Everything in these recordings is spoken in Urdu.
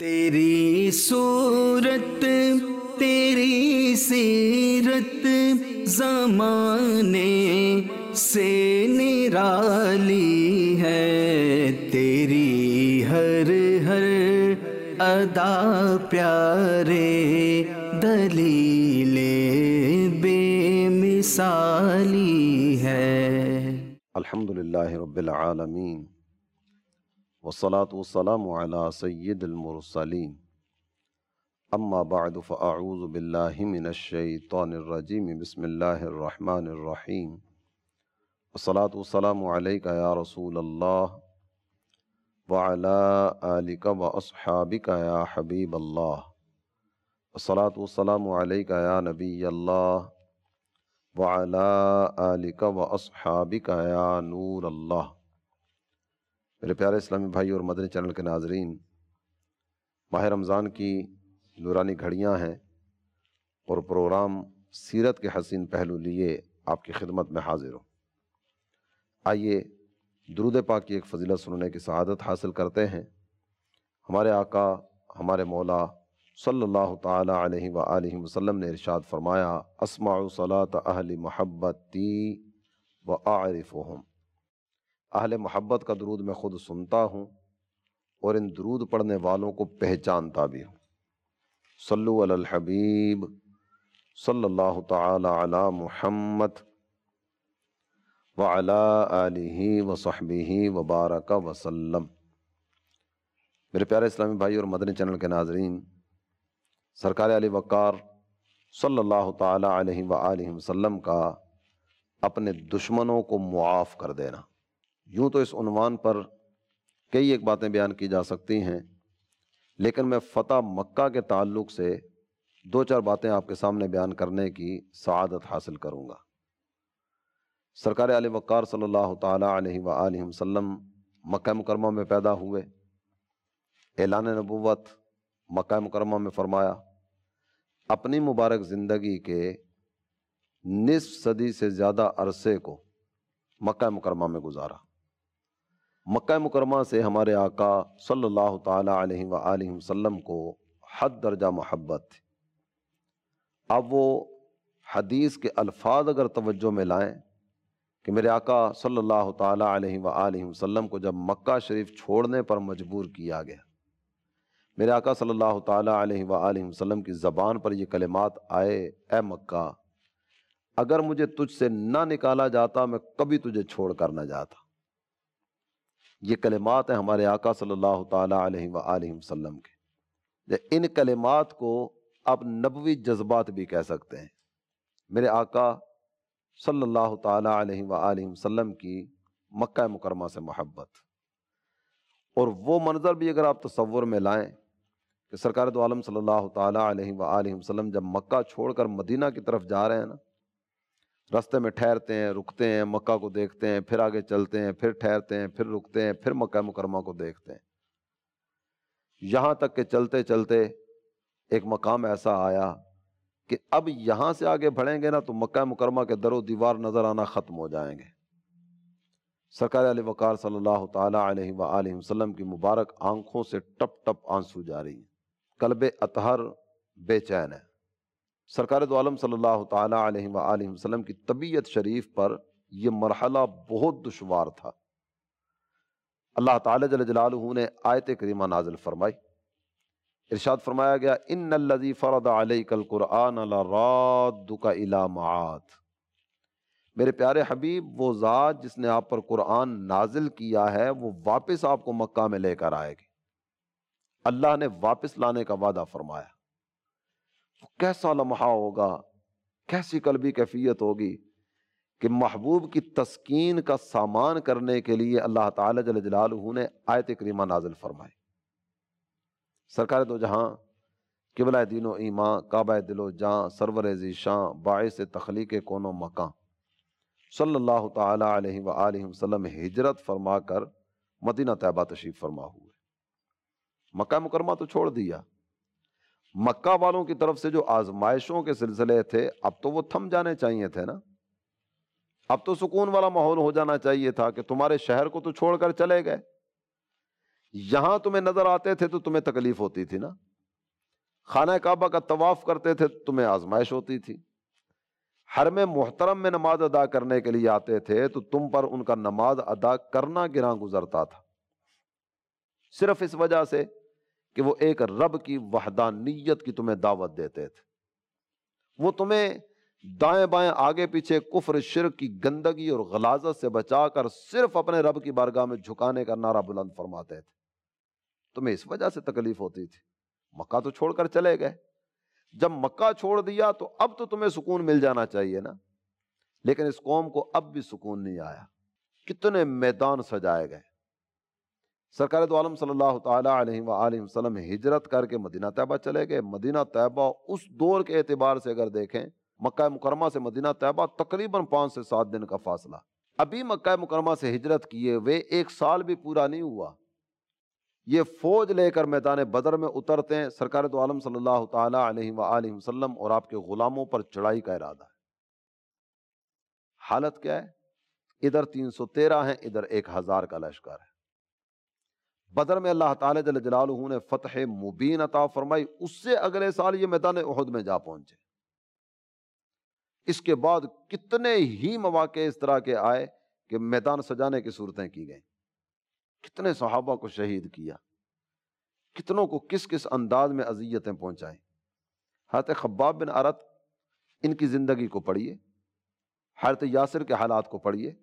تیری صورت تیری سیرت زمانے سے نرالی ہے، تیری ہر ہر ادا پیارے دلیل بے مثالی ہے۔ الحمدللہ رب العالمین والصلاة والسلام علی سید المرسلین، اما بعد فاعوذ باللہ من الشیطان الرجیم، بسم اللہ الرحمن الرحیم، والصلاة والسلام علیک یا رسول اللہ وعلی آلک واصحابک یا حبیب اللہ، والصلاة والسلام علیک یا نبی اللہ وعلی آلک واصحابک یا نور اللہ۔ میرے پیارے اسلامی بھائی اور مدنی چینل کے ناظرین، ماہ رمضان کی نورانی گھڑیاں ہیں اور پروگرام سیرت کے حسین پہلو لیے آپ کی خدمت میں حاضر ہوں۔ آئیے درود پاک کی ایک فضیلت سننے کی سعادت حاصل کرتے ہیں۔ ہمارے آقا ہمارے مولا صلی اللہ تعالی علیہ وآلہ وسلم نے ارشاد فرمایا، اسمع صلاة اہل محبتی واعرفهم، اہل محبت کا درود میں خود سنتا ہوں اور ان درود پڑھنے والوں کو پہچانتا بھی ہوں۔ صلو علی الحبیب صلی اللہ تعالی علی محمد وعلی آلہ وصحبہ وبارک وسلم۔ میرے پیارے اسلامی بھائی اور مدنی چینل کے ناظرین، سرکار علی وقار صلی اللہ تعالی علیہ وآلہ وسلم کا اپنے دشمنوں کو معاف کر دینا، یوں تو اس عنوان پر کئی ایک باتیں بیان کی جا سکتی ہیں، لیکن میں فتح مکہ کے تعلق سے دو چار باتیں آپ کے سامنے بیان کرنے کی سعادت حاصل کروں گا۔ سرکار علی وقار صلی اللہ تعالی علیہ وآلہ وسلم مکہ مکرمہ میں پیدا ہوئے، اعلان نبوت مکہ مکرمہ میں فرمایا، اپنی مبارک زندگی کے نصف صدی سے زیادہ عرصے کو مکہ مکرمہ میں گزارا۔ مکہ مکرمہ سے ہمارے آقا صلی اللہ تعالی علیہ وآلہ وسلم کو حد درجہ محبت تھی۔ اب وہ حدیث کے الفاظ اگر توجہ میں لائیں کہ میرے آقا صلی اللہ تعالی علیہ وآلہ وسلم کو جب مکہ شریف چھوڑنے پر مجبور کیا گیا، میرے آقا صلی اللہ تعالی علیہ وآلہ وسلم کی زبان پر یہ کلمات آئے، اے مکہ، اگر مجھے تجھ سے نہ نکالا جاتا میں کبھی تجھے چھوڑ کر نہ جاتا۔ یہ کلمات ہیں ہمارے آقا صلی اللہ تعالی علیہ وآلہ وسلم کے۔ ان کلمات کو آپ نبوی جذبات بھی کہہ سکتے ہیں۔ میرے آقا صلی اللہ تعالی علیہ وآلہ وسلم کی مکہ مکرمہ سے محبت، اور وہ منظر بھی اگر آپ تصور میں لائیں کہ سرکار دو عالم صلی اللہ تعالی علیہ وآلہ وسلم جب مکہ چھوڑ کر مدینہ کی طرف جا رہے ہیں نا، رستے میں ٹھہرتے ہیں، رکتے ہیں، مکہ کو دیکھتے ہیں، پھر آگے چلتے ہیں، پھر ٹھہرتے ہیں، پھر رکتے ہیں، پھر مکہ مکرمہ کو دیکھتے ہیں، یہاں تک کہ چلتے چلتے ایک مقام ایسا آیا کہ اب یہاں سے آگے بڑھیں گے نا تو مکہ مکرمہ کے در و دیوار نظر آنا ختم ہو جائیں گے۔ سرکار علی وقار صلی اللہ تعالی علیہ وآلہ وسلم کی مبارک آنکھوں سے ٹپ ٹپ آنسو جاری ہیں، قلب اطہر بے چین ہے۔ سرکار دو عالم صلی اللہ تعالی علیہ وآلہ وسلم کی طبیعت شریف پر یہ مرحلہ بہت دشوار تھا۔ اللہ تعالی جل جلالہ نے آیت کریمہ نازل فرمائی، ارشاد فرمایا گیا، ان الذی فرض علیک القرآن لرادک الی معاد۔ میرے پیارے حبیب، وہ ذات جس نے آپ پر قرآن نازل کیا ہے وہ واپس آپ کو مکہ میں لے کر آئے گی۔ اللہ نے واپس لانے کا وعدہ فرمایا۔ کیسا لمحہ ہوگا، کیسی قلبی کیفیت ہوگی کہ محبوب کی تسکین کا سامان کرنے کے لیے اللہ تعالی جل جلالہ نے آیت کریمہ نازل فرمائی۔ سرکار دو جہاں، قبلہ دین و ایمان، کعبہ دل و جاں، سرور ذیشاں، باعث تخلیق کون و مکان، صلی اللہ تعالی علیہ وآلہ وسلم ہجرت فرما کر مدینہ طیبہ تشریف فرما ہوئے۔ مکہ مکرمہ تو چھوڑ دیا، مکہ والوں کی طرف سے جو آزمائشوں کے سلسلے تھے اب تو وہ تھم جانے چاہیے تھے نا، اب تو سکون والا ماحول ہو جانا چاہیے تھا کہ تمہارے شہر کو تو چھوڑ کر چلے گئے، یہاں تمہیں نظر آتے تھے تو تمہیں تکلیف ہوتی تھی نا، خانہ کعبہ کا طواف کرتے تھے تمہیں آزمائش ہوتی تھی، حرم محترم میں نماز ادا کرنے کے لیے آتے تھے تو تم پر ان کا نماز ادا کرنا گراں گزرتا تھا، صرف اس وجہ سے کہ وہ ایک رب کی وحدانیت کی تمہیں دعوت دیتے تھے۔ وہ تمہیں دائیں بائیں آگے پیچھے کفر شرک کی گندگی اور غلاظت سے بچا کر صرف اپنے رب کی بارگاہ میں جھکانے کا نعرہ بلند فرماتے تھے، تمہیں اس وجہ سے تکلیف ہوتی تھی۔ مکہ تو چھوڑ کر چلے گئے، جب مکہ چھوڑ دیا تو اب تو تمہیں سکون مل جانا چاہیے نا، لیکن اس قوم کو اب بھی سکون نہیں آیا، کتنے میدان سجائے گئے۔ سرکار دو عالم صلی اللہ تعالی علیہ وآلہ وسلم ہجرت کر کے مدینہ طیبہ چلے گئے۔ مدینہ طیبہ اس دور کے اعتبار سے اگر دیکھیں، مکہ مکرمہ سے مدینہ طیبہ تقریباً 5 سے 7 دن کا فاصلہ، ابھی مکہ مکرمہ سے ہجرت کیے ہوئے 1 سال بھی پورا نہیں ہوا، یہ فوج لے کر میدان بدر میں اترتے ہیں، سرکار دو عالم صلی اللہ تعالی علیہ وآلہ وسلم اور آپ کے غلاموں پر چڑھائی کا ارادہ ہے۔ حالت کیا ہے؟ ادھر 313 ہیں، ادھر 1000 کا لشکر ہے۔ بدر میں اللہ تعالی جل جلالہ نے فتح مبین عطا فرمائی، اس سے اگلے سال یہ میدان احد میں جا پہنچے۔ اس کے بعد کتنے ہی مواقع اس طرح کے آئے کہ میدان سجانے کی صورتیں کی گئیں، کتنے صحابہ کو شہید کیا، کتنوں کو کس کس انداز میں اذیتیں پہنچائیں۔ حضرت خباب بن ارت، ان کی زندگی کو پڑھیے، حضرت یاسر کے حالات کو پڑھیے،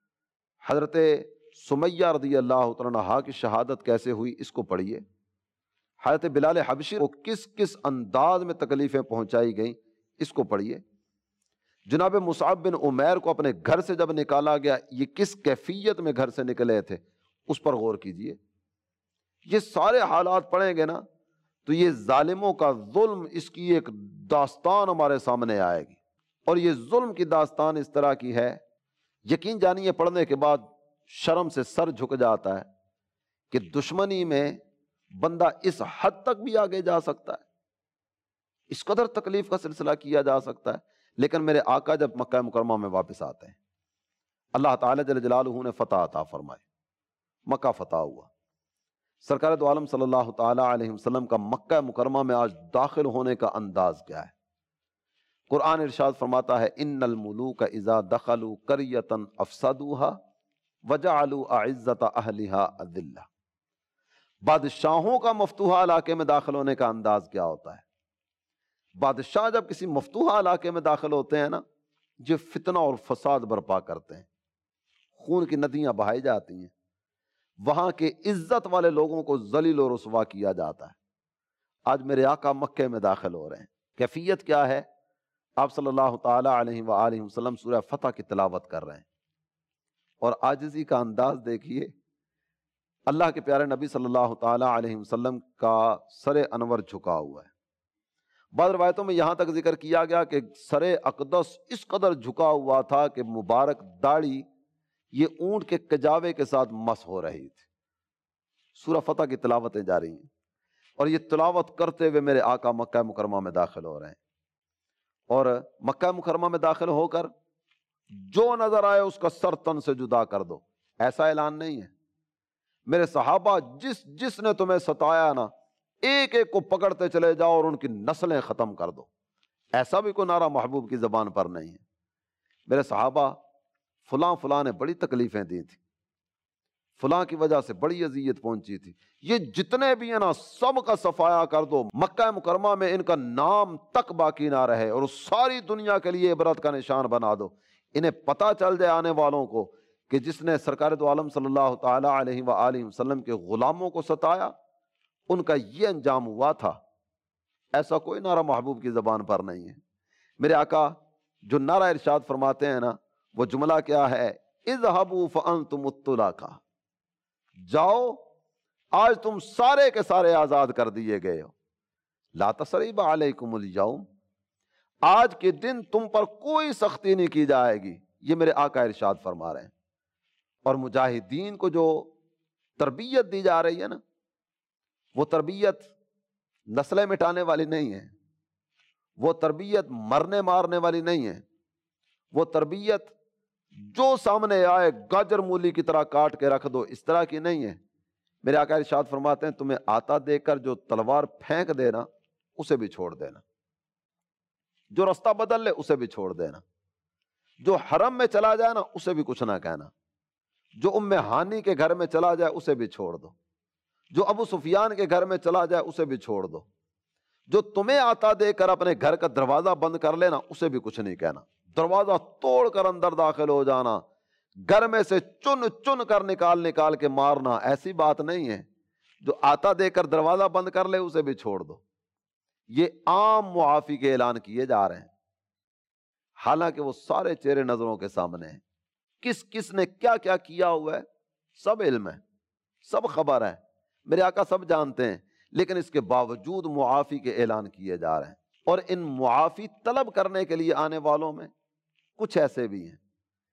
حضرت سمیہ رضی اللہ تعالیٰ عنہا کی شہادت کیسے ہوئی اس کو پڑھیے، حضرت بلال حبشی کو کس کس انداز میں تکلیفیں پہنچائی گئیں اس کو پڑھیے، جناب مصعب بن عمیر کو اپنے گھر سے جب نکالا گیا یہ کس کیفیت میں گھر سے نکلے تھے اس پر غور کیجئے۔ یہ سارے حالات پڑھیں گے نا تو یہ ظالموں کا ظلم، اس کی ایک داستان ہمارے سامنے آئے گی، اور یہ ظلم کی داستان اس طرح کی ہے، یقین جانیے پڑھنے کے بعد شرم سے سر جھک جاتا ہے کہ دشمنی میں بندہ اس حد تک بھی آگے جا سکتا ہے، اس قدر تکلیف کا سلسلہ کیا جا سکتا ہے۔ لیکن میرے آقا جب مکہ مکرمہ میں واپس آتے ہیں، اللہ تعالی جل جلالہ نے فتح عطا فرمائے، مکہ فتح ہوا۔ سرکار دو عالم صلی اللہ تعالی علیہ وسلم کا مکہ مکرمہ میں آج داخل ہونے کا انداز کیا ہے؟ قرآن ارشاد فرماتا ہے ان الملوک اذا دخلوا قریۃ افسدوها وجعلوا اعزۃ اہلها اذلہ۔ بادشاہوں کا مفتوحہ علاقے میں داخل ہونے کا انداز کیا ہوتا ہے؟ بادشاہ جب کسی مفتوحہ علاقے میں داخل ہوتے ہیں نا، جو فتنہ اور فساد برپا کرتے ہیں، خون کی ندیاں بہائی جاتی ہیں، وہاں کے عزت والے لوگوں کو ذلیل و رسوا کیا جاتا ہے۔ آج میرے آقا مکے میں داخل ہو رہے ہیں، کیفیت کیا ہے؟ آپ صلی اللہ تعالی علیہ وآلہ وسلم سورہ فتح کی تلاوت کر رہے ہیں، اور عاجزی کا انداز دیکھیے، اللہ کے پیارے نبی صلی اللہ تعالی علیہ وسلم کا سر انور جھکا ہوا ہے۔ بعض روایتوں میں یہاں تک ذکر کیا گیا کہ سر اقدس اس قدر جھکا ہوا تھا کہ مبارک داڑھی یہ اونٹ کے کجاوے کے ساتھ مس ہو رہی تھی۔ سورہ فتح کی تلاوتیں جاری ہیں، اور یہ تلاوت کرتے ہوئے میرے آقا مکہ مکرمہ میں داخل ہو رہے ہیں، اور مکہ مکرمہ میں داخل ہو کر جو نظر آئے اس کا سر تن سے جدا کر دو، ایسا اعلان نہیں ہے۔ میرے صحابہ جس نے تمہیں ستایا نا، ایک ایک کو پکڑتے چلے جاؤ اور ان کی نسلیں ختم کر دو، ایسا بھی کوئی نعرہ محبوب کی زبان پر نہیں ہے۔ میرے صحابہ فلاں فلاں نے بڑی تکلیفیں دی تھی، فلاں کی وجہ سے بڑی اذیت پہنچی تھی، یہ جتنے بھی ہیں نا سب کا صفایا کر دو، مکہ مکرمہ میں ان کا نام تک باقی نہ رہے، اور ساری دنیا کے لیے عبرت کا نشان بنا دو۔ انہیں پتہ چل جائے آنے والوں کو کہ جس نے سرکار دو عالم صلی اللہ تعالی علیہ وآلہ وسلم کے غلاموں کو ستایا ان کا یہ انجام ہوا تھا، ایسا کوئی نعرہ محبوب کی زبان پر نہیں ہے۔ میرے آقا جو نعرہ ارشاد فرماتے ہیں نا، وہ جملہ کیا ہے؟ اذهبوا فانتم الطلاقاء، جاؤ آج تم سارے کے سارے آزاد کر دیے گئے ہو، لا تثریب علیکم اليوم، آج کے دن تم پر کوئی سختی نہیں کی جائے گی، یہ میرے آقا ارشاد فرما رہے ہیں۔ اور مجاہدین کو جو تربیت دی جا رہی ہے نا، وہ تربیت نسلیں مٹانے والی نہیں ہے، وہ تربیت مرنے مارنے والی نہیں ہے، وہ تربیت جو سامنے آئے گاجر مولی کی طرح کاٹ کے رکھ دو اس طرح کی نہیں ہے۔ میرے آقا ارشاد فرماتے ہیں تمہیں آتا دیکھ کر جو تلوار پھینک دینا اسے بھی چھوڑ دینا، جو رستہ بدل لے اسے بھی چھوڑ دینا، جو حرم میں چلا جائے نا اسے بھی کچھ نہ کہنا، جو ام ہانی کے گھر میں چلا جائے اسے بھی چھوڑ دو، جو ابو سفیان کے گھر میں چلا جائے اسے بھی چھوڑ دو، جو تمہیں آتا دے کر اپنے گھر کا دروازہ بند کر لینا اسے بھی کچھ نہیں کہنا، دروازہ توڑ کر اندر داخل ہو جانا، گھر میں سے چن چن کر نکال کے مارنا، ایسی بات نہیں ہے، جو آتا دے کر دروازہ بند کر لے اسے بھی چھوڑ دو۔ یہ عام معافی کے اعلان کیے جا رہے ہیں، حالانکہ وہ سارے چہرے نظروں کے سامنے ہیں، کس کس نے کیا کیا کیا ہوا ہے سب علم ہے، سب خبر ہے، میرے آقا سب جانتے ہیں، لیکن اس کے باوجود معافی کے اعلان کیے جا رہے ہیں۔ اور ان معافی طلب کرنے کے لیے آنے والوں میں کچھ ایسے بھی ہیں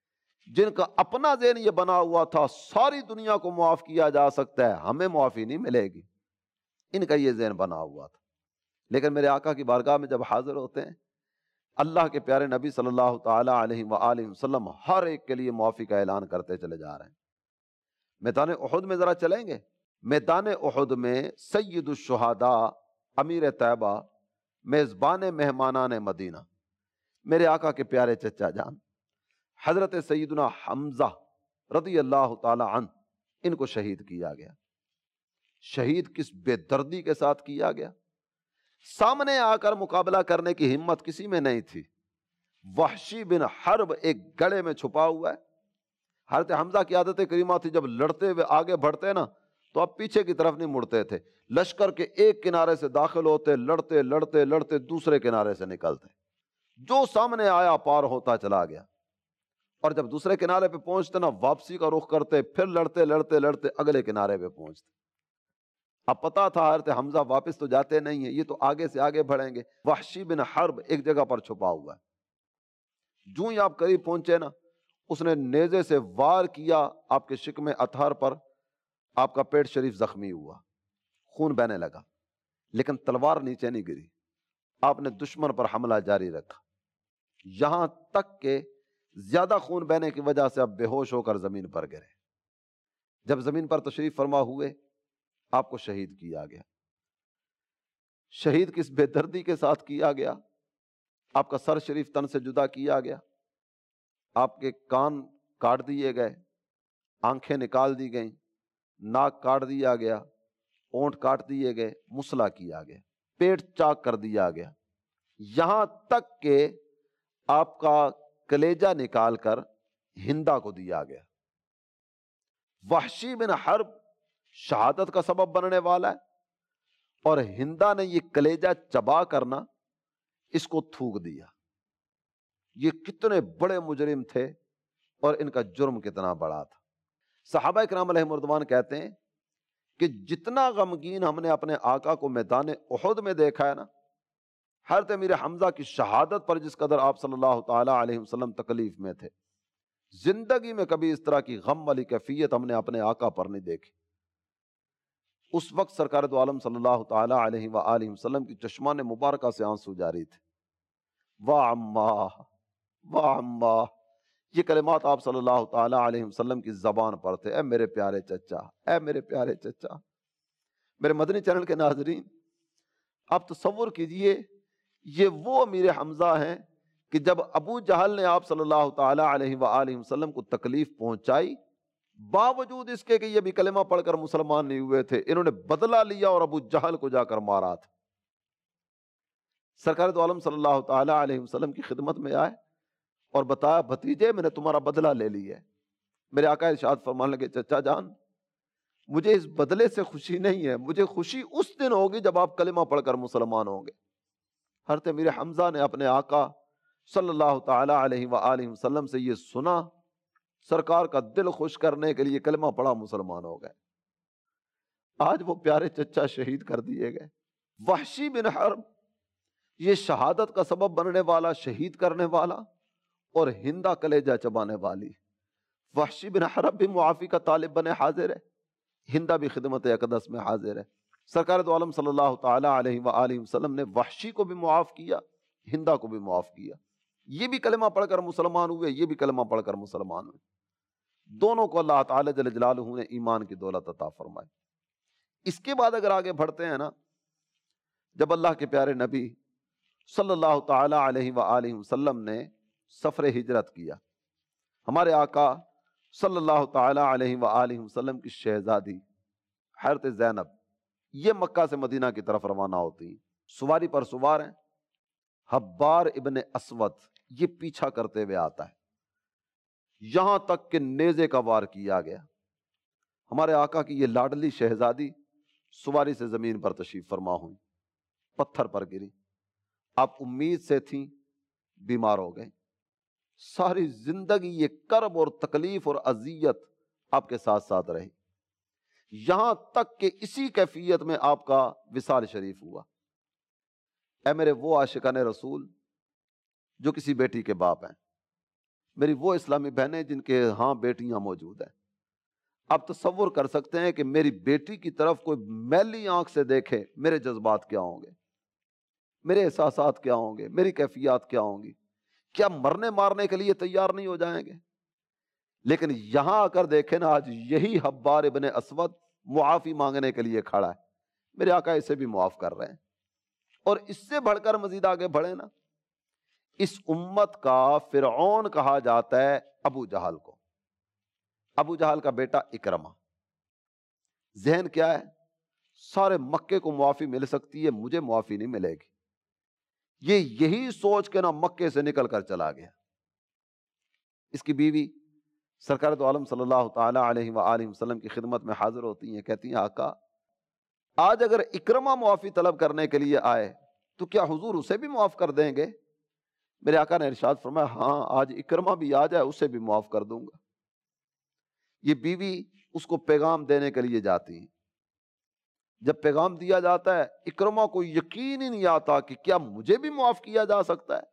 جن کا اپنا ذہن یہ بنا ہوا تھا ساری دنیا کو معاف کیا جا سکتا ہے، ہمیں معافی نہیں ملے گی، ان کا یہ ذہن بنا ہوا تھا۔ لیکن میرے آقا کی بارگاہ میں جب حاضر ہوتے ہیں، اللہ کے پیارے نبی صلی اللہ تعالی علیہ وآلہ وسلم ہر ایک کے لیے معافی کا اعلان کرتے چلے جا رہے ہیں۔ میدان احد میں ذرا چلیں گے، میدان احد میں سید الشہداء امیر طیبہ میزبان مہمانان مدینہ میرے آقا کے پیارے چچا جان حضرت سیدنا حمزہ رضی اللہ تعالی عنہ، ان کو شہید کیا گیا۔ شہید کس بے دردی کے ساتھ کیا گیا، سامنے آ کر مقابلہ کرنے کی ہمت کسی میں نہیں تھی۔ وحشی بن حرب ایک گڑھے میں چھپا ہوا ہے۔ حضرت حمزہ کی عادت کریمہ تھی، جب لڑتے ہوئے آگے بڑھتے نا تو اب پیچھے کی طرف نہیں مڑتے تھے، لشکر کے ایک کنارے سے داخل ہوتے، لڑتے لڑتے لڑتے دوسرے کنارے سے نکلتے، جو سامنے آیا پار ہوتا چلا گیا، اور جب دوسرے کنارے پہ پہنچتے نا واپسی کا رخ کرتے، پھر لڑتے لڑتے لڑتے اگلے کنارے پہ پہنچتے۔ اب پتا تھا حضرت حمزہ واپس تو جاتے نہیں ہیں، یہ تو آگے سے آگے بڑھیں گے۔ وحشی بن حرب ایک جگہ پر چھپا ہوا ہے، جو ہی آپ قریب پہنچے نا اس نے نیزے سے وار کیا آپ کے شکم اطہر پر، آپ کا پیٹ شریف زخمی ہوا، خون بہنے لگا، لیکن تلوار نیچے نہیں گری، آپ نے دشمن پر حملہ جاری رکھا، یہاں تک کہ زیادہ خون بہنے کی وجہ سے اب بے ہوش ہو کر زمین پر گرے۔ جب زمین پر تشریف فرما ہوئے آپ کو شہید کیا گیا۔ شہید کس بے دردی کے ساتھ کیا گیا، آپ کا سر شریف تن سے جدا کیا گیا، آپ کے کان کاٹ دیے گئے، آنکھیں نکال دی گئیں، ناک کاٹ دیا گیا، اونٹ کاٹ دیے گئے، مسلح کیا گیا، پیٹ چاک کر دیا گیا، یہاں تک کہ آپ کا کلیجہ نکال کر ہندا کو دیا گیا۔ وحشی بن حرب شہادت کا سبب بننے والا ہے، اور ہندا نے یہ کلیجہ چبا کرنا اس کو تھوک دیا۔ یہ کتنے بڑے مجرم تھے اور ان کا جرم کتنا بڑا تھا۔ صحابہ کرام علیہم رضوان کہتے ہیں کہ جتنا غمگین ہم نے اپنے آقا کو میدان احد میں دیکھا ہے نا، حضرت امیر حمزہ کی شہادت پر جس قدر آپ صلی اللہ تعالی علیہ وسلم تکلیف میں تھے، زندگی میں کبھی اس طرح کی غم والی کیفیت ہم نے اپنے آقا پر نہیں دیکھی۔ اس وقت سرکار دو عالم صلی اللہ تعالی علیہ وآلہ وسلم کی چشمان مبارکہ سے آنسو جاری تھے۔ واہ عمّا واہ عمّا، یہ کلمات آپ صلی اللہ تعالی علیہ وسلم کی زبان پر تھے، اے میرے پیارے چچا، اے میرے پیارے چچا۔ میرے مدنی چینل کے ناظرین، آپ تصور کیجئے یہ وہ امیر حمزہ ہیں کہ جب ابو جہل نے آپ صلی اللہ تعالی علیہ وآلہ وسلم کو تکلیف پہنچائی، باوجود اس کے کہ یہ بھی کلمہ پڑھ کر مسلمان نہیں ہوئے تھے، انہوں نے بدلہ لیا اور ابو جہل کو جا کر مارا تھا۔ سرکار دو عالم صلی اللہ تعالی علیہ وسلم کی خدمت میں آئے اور بتایا، بھتیجے میں نے تمہارا بدلہ لے لیا ہے۔ میرے آقا ارشاد فرمانے لگے، چچا جان مجھے اس بدلے سے خوشی نہیں ہے، مجھے خوشی اس دن ہوگی جب آپ کلمہ پڑھ کر مسلمان ہوں گے۔ حضرت امیر حمزہ نے اپنے آقا صلی اللہ تعالی علیہ وآلہ وسلم سے یہ سنا، سرکار کا دل خوش کرنے کے لیے کلمہ پڑھا، مسلمان ہو گئے۔ آج وہ پیارے چچا شہید کر دیے گئے۔ وحشی بن حرب یہ شہادت کا سبب بننے والا، شہید کرنے والا، اور ہندا کلیجہ چبانے والی۔ وحشی بن حرب بھی معافی کا طالب بنے حاضر ہے، ہندا بھی خدمت اقدس میں حاضر ہے۔ سرکار دو عالم صلی اللہ تعالی علیہ وآلہ وسلم نے وحشی کو بھی معاف کیا، ہندا کو بھی معاف کیا۔ یہ بھی کلمہ پڑھ کر مسلمان ہوئے، یہ بھی کلمہ پڑھ کر مسلمان ہوئے۔ دونوں کو اللہ تعالی جل جلالہ نے ایمان کی دولت عطا فرمائی۔ اس کے بعد اگر آگے بڑھتے ہیں نا، جب اللہ کے پیارے نبی صلی اللہ تعالی علیہ وآلہ وسلم نے سفر ہجرت کیا، ہمارے آقا صلی اللہ تعالی علیہ وآلہ وسلم کی شہزادی حضرت زینب یہ مکہ سے مدینہ کی طرف روانہ ہوتی ہیں، سواری پر سوار ہیں، حبار ابن اسود یہ پیچھا کرتے ہوئے آتا ہے، یہاں تک کہ نیزے کا وار کیا گیا۔ ہمارے آقا کی یہ لاڈلی شہزادی سواری سے زمین پر تشریف فرما ہوئی، پتھر پر گری، آپ امید سے تھیں، بیمار ہو گئے، ساری زندگی یہ کرب اور تکلیف اور اذیت آپ کے ساتھ ساتھ رہی، یہاں تک کہ اسی کیفیت میں آپ کا وصال شریف ہوا۔ اے میرے وہ عاشقان رسول جو کسی بیٹی کے باپ ہیں، میری وہ اسلامی بہنیں جن کے ہاں بیٹیاں موجود ہیں، آپ تصور کر سکتے ہیں کہ میری بیٹی کی طرف کوئی میلی آنکھ سے دیکھے، میرے جذبات کیا ہوں گے، میرے احساسات کیا ہوں گے، میری کیفیات کیا ہوں گی؟ کیا مرنے مارنے کے لیے تیار نہیں ہو جائیں گے؟ لیکن یہاں آ کر دیکھیں نا، آج یہی حبار ابن اسود معافی مانگنے کے لیے کھڑا ہے، میرے آقا اسے بھی معاف کر رہے ہیں۔ اور اس سے بڑھ کر مزید آگے بڑھے نا، اس امت کا فرعون کہا جاتا ہے ابو جہل کو، ابو جہل کا بیٹا اکرمہ۔ ذہن کیا ہے؟ سارے مکے کو معافی مل سکتی ہے، مجھے معافی نہیں ملے گی، یہی سوچ کے نا مکے سے نکل کر چلا گیا۔ اس کی بیوی سرکار دو عالم صلی اللہ تعالی علیہ وآلہ وسلم کی خدمت میں حاضر ہوتی ہیں، کہتی ہیں آقا آج اگر اکرمہ معافی طلب کرنے کے لیے آئے تو کیا حضور اسے بھی معاف کر دیں گے؟ میرے آقا نے ارشاد فرمایا ہاں، آج اکرمہ بھی آ جائے اسے بھی معاف کر دوں گا۔ یہ بیوی اس کو پیغام دینے کے لیے جاتی ہیں، جب پیغام دیا جاتا ہے اکرمہ کو یقین ہی نہیں آتا کہ کیا مجھے بھی معاف کیا جا سکتا ہے۔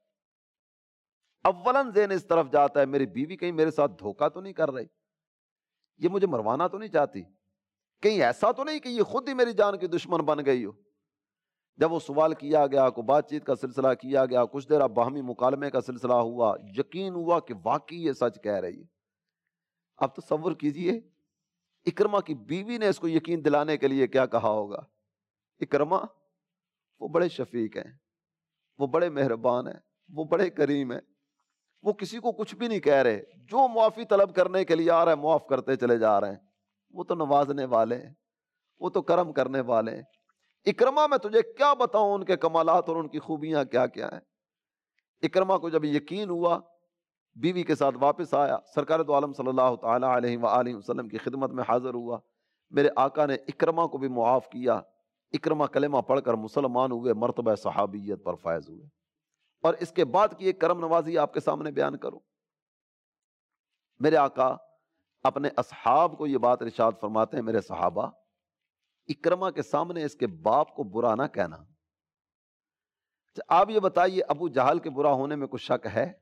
اولاً ذہن اس طرف جاتا ہے میری بیوی کہیں میرے ساتھ دھوکہ تو نہیں کر رہی، یہ مجھے مروانا تو نہیں چاہتی، کہیں ایسا تو نہیں کہ یہ خود ہی میری جان کی دشمن بن گئی ہو۔ جب وہ سوال کیا گیا، کو بات چیت کا سلسلہ کیا گیا، کچھ دیر اب باہمی مکالمے کا سلسلہ ہوا، یقین ہوا کہ واقعی یہ سچ کہہ رہی ہے۔ اب تصور کیجئے اکرمہ کی بیوی نے اس کو یقین دلانے کے لیے کیا کہا ہوگا۔ اکرمہ وہ بڑے شفیق ہیں، وہ بڑے مہربان ہیں، وہ بڑے کریم ہیں، وہ کسی کو کچھ بھی نہیں کہہ رہے، جو معافی طلب کرنے کے لیے آ رہا ہے معاف کرتے چلے جا رہے ہیں، وہ تو نوازنے والے ہیں، وہ تو کرم کرنے والے ہیں۔ اکرمہ میں تجھے کیا بتاؤں ان کے کمالات اور ان کی خوبیاں کیا کیا ہیں۔ اکرمہ کو جب یقین ہوا، بیوی کے ساتھ واپس آیا، سرکار دو عالم صلی اللہ تعالی علیہ وآلہ وسلم کی خدمت میں حاضر ہوا، میرے آقا نے اکرمہ کو بھی معاف کیا، اکرمہ کلمہ پڑھ کر مسلمان ہوئے، مرتبہ صحابیت پر فائز ہوئے۔ اور اس کے بعد کی ایک کرم نوازی آپ کے سامنے بیان کروں۔ میرے آقا اپنے اصحاب کو یہ بات ارشاد فرماتے ہیں، میرے صحابہ اکرمہ کے سامنے اس کے باپ کو برا نہ کہنا۔ آپ یہ بتائیے ابو جہل کے برا ہونے میں کچھ شک ہے؟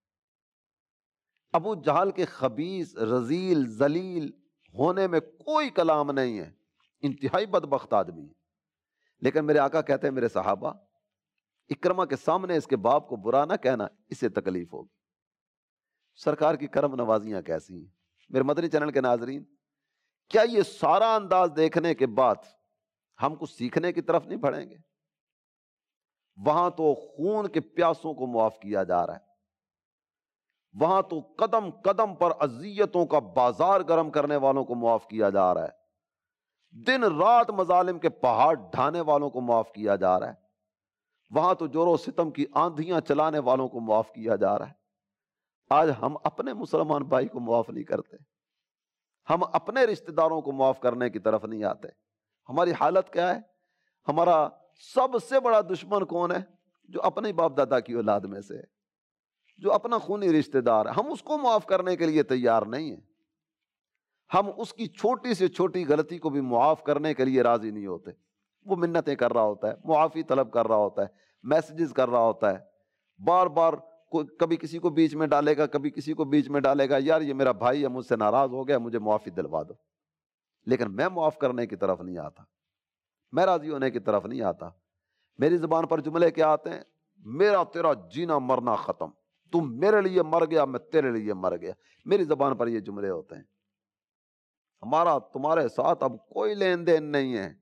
ابو جہل کے خبیث رذیل ذلیل ہونے میں کوئی کلام نہیں ہے، انتہائی بدبخت آدمی ہے، لیکن میرے آقا کہتے ہیں میرے صحابہ اکرمہ کے سامنے اس کے باپ کو برا نہ کہنا، اسے تکلیف ہوگی۔ سرکار کی کرم نوازیاں کیسی ہیں میرے مدنی چینل کے ناظرین؟ کیا یہ سارا انداز دیکھنے کے بعد ہم کچھ سیکھنے کی طرف نہیں بڑھیں گے؟ وہاں تو خون کے پیاسوں کو معاف کیا جا رہا ہے، وہاں تو قدم قدم پر اذیتوں کا بازار گرم کرنے والوں کو معاف کیا جا رہا ہے، دن رات مظالم کے پہاڑ ڈھانے والوں کو معاف کیا جا رہا ہے، وہاں تو جور و ستم کی آندھیاں چلانے والوں کو معاف کیا جا رہا ہے۔ آج ہم اپنے مسلمان بھائی کو معاف نہیں کرتے، ہم اپنے رشتہ داروں کو معاف کرنے کی طرف نہیں آتے۔ ہماری حالت کیا ہے؟ ہمارا سب سے بڑا دشمن کون ہے؟ جو اپنے باپ دادا کی اولاد میں سے ہے، جو اپنا خونی رشتہ دار ہے، ہم اس کو معاف کرنے کے لیے تیار نہیں ہیں۔ ہم اس کی چھوٹی سے چھوٹی غلطی کو بھی معاف کرنے کے لیے راضی نہیں ہوتے۔ وہ منتیں کر رہا ہوتا ہے، معافی طلب کر رہا ہوتا ہے، میسیجز کر رہا ہوتا ہے، بار بار کبھی کسی کو بیچ میں ڈالے گا، کبھی کسی کو بیچ میں ڈالے گا، یار یہ میرا بھائی ہے مجھ سے ناراض ہو گیا، مجھے معافی دلوا دو، لیکن میں معاف کرنے کی طرف نہیں آتا، میں راضی ہونے کی طرف نہیں آتا۔ میری زبان پر جملے کیا آتے ہیں؟ میرا تیرا جینا مرنا ختم، تم میرے لیے مر گیا، میں تیرے لیے مر گیا، میری زبان پر یہ جملے ہوتے ہیں۔ ہمارا تمہارے ساتھ اب کوئی لین دین نہیں ہے،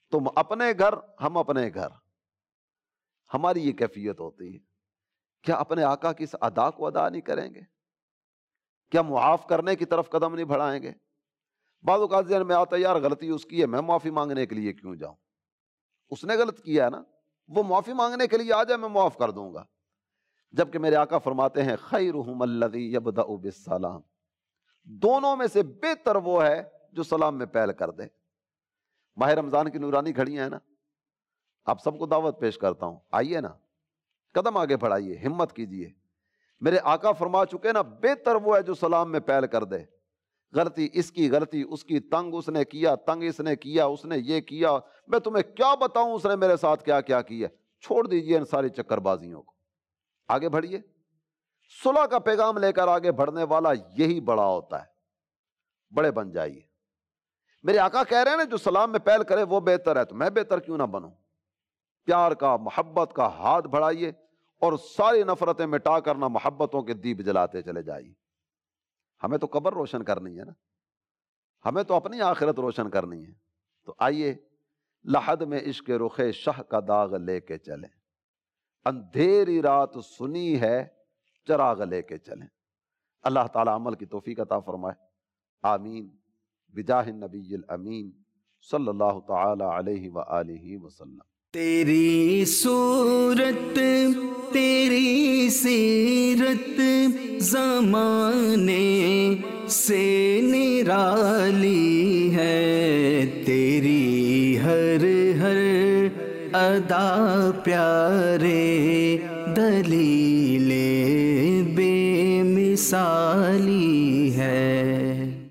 تم اپنے گھر ہم اپنے گھر، ہماری یہ کیفیت ہوتی ہے. کیا اپنے آقا کی اس ادا کو ادا نہیں کریں گے؟ کیا معاف کرنے کی طرف قدم نہیں بڑھائیں گے؟ بعض اوقات ذہن میں آتا ہے یار غلطی اس کی ہے، میں معافی مانگنے کے لیے کیوں جاؤں؟ اس نے غلط کیا ہے نا، وہ معافی مانگنے کے لیے آ جائے، میں معاف کر دوں گا. جبکہ میرے آقا فرماتے ہیں خیرہم الذی یبدأ بالسلام، دونوں میں سے بہتر وہ ہے جو سلام میں پہل کر دے. ماہ رمضان کی نورانی گھڑیاں ہیں نا، آپ سب کو دعوت پیش کرتا ہوں، آئیے نا، قدم آگے بڑھائیے، ہمت کیجئے. میرے آقا فرما چکے نا بہتر وہ ہے جو سلام میں پہل کر دے. غلطی اس کی، غلطی اس کی، تنگ اس نے کیا، تنگ اس نے کیا، اس نے یہ کیا، میں تمہیں کیا بتاؤں اس نے میرے ساتھ کیا کیا کیا. چھوڑ دیجئے ان ساری چکر بازیوں کو، آگے بڑھیے. صلح کا پیغام لے کر آگے بڑھنے والا یہی بڑا ہوتا ہے. بڑے بن جائیے. میرے آقا کہہ رہے ہیں نا جو سلام میں پہل کرے وہ بہتر ہے، تو میں بہتر کیوں نہ بنوں؟ پیار کا، محبت کا ہاتھ بڑھائیے اور ساری نفرتیں مٹا کر نہ محبتوں کے دیپ جلاتے چلے جائیے. ہمیں تو قبر روشن کرنی ہے نا، ہمیں تو اپنی آخرت روشن کرنی ہے. تو آئیے لحد میں عشق رخ شہ کا داغ لے کے چلیں، اندھیری رات سنی ہے چراغ لے کے چلیں. اللہ تعالی عمل کی توفیق عطا فرمائے. آمین بجاہ النبی الامین صلی اللہ تعالی علیہ وآلہ وسلم. تیری صورت تیری سیرت زمانے سے نرالی ہے، تیری ہر ہر ادا پیارے دلیل بے مثالی